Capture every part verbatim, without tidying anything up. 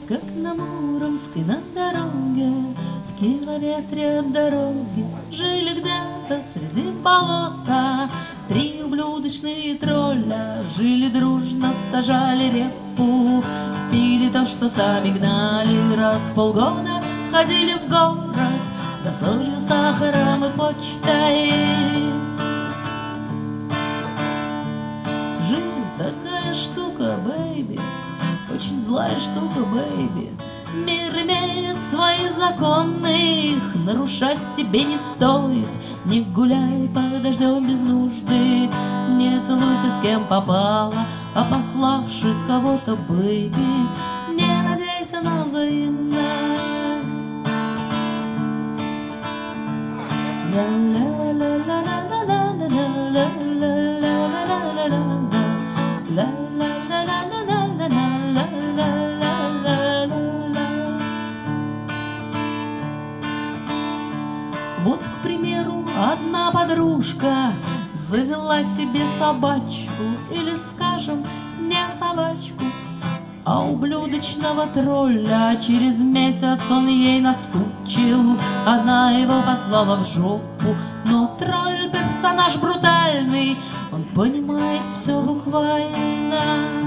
как на Муромской на дороге, в километре от дороги жили где-то среди болота три ублюдочные тролля. Жили дружно, сажали репу, пили то, что сами гнали. Раз в полгода ходили в город за солью, сахаром и почтой. Жизнь такая штука, бэйби, очень злая штука, бэйби. Мир имеет свои законы, их нарушать тебе не стоит. Не гуляй под дождем без нужды, не целуйся с кем попало, а пославши кого-то, бэйби, не надейся на взаимность. Вот, к примеру, одна подружка завела себе собачку, или, скажем, не собачку, а ублюдочного тролля. Через месяц он ей наскучил, она его послала в жопу. Но тролль персонаж брутальный, он понимает все буквально.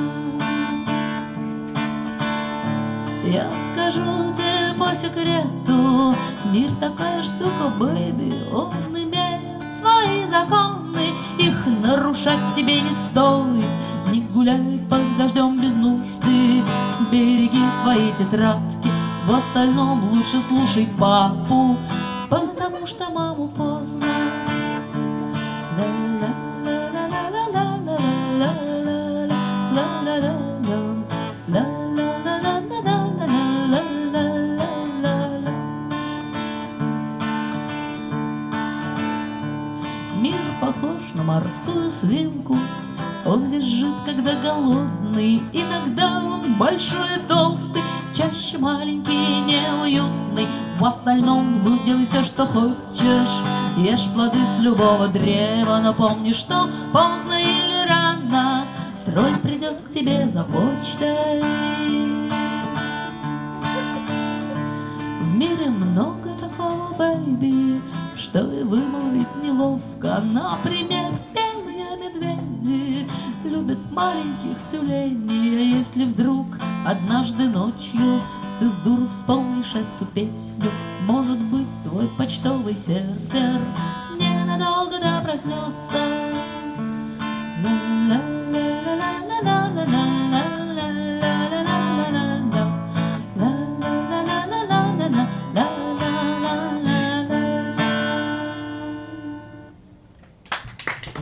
Я скажу тебе по секрету, мир такая штука, бэйби, он имеет свои законы, их нарушать тебе не стоит. Не гуляй под дождем без нужды, береги свои тетрадки, в остальном лучше слушай папу, потому что маму поздно. Мир похож на морскую свинку, он визжит, когда голодный. Иногда он большой и толстый, чаще маленький и неуютный. В остальном ну, делай все, что хочешь, ешь плоды с любого древа. Но помни, что поздно или рано тролль придет к тебе за почтой. В мире много такого, бэйби, что и вымолвить неловко. Например, белые медведи любят маленьких тюленей. А если вдруг однажды ночью ты с дуру вспомнишь эту песню, может быть, твой почтовый сервер ненадолго да проснется. Ла-ла.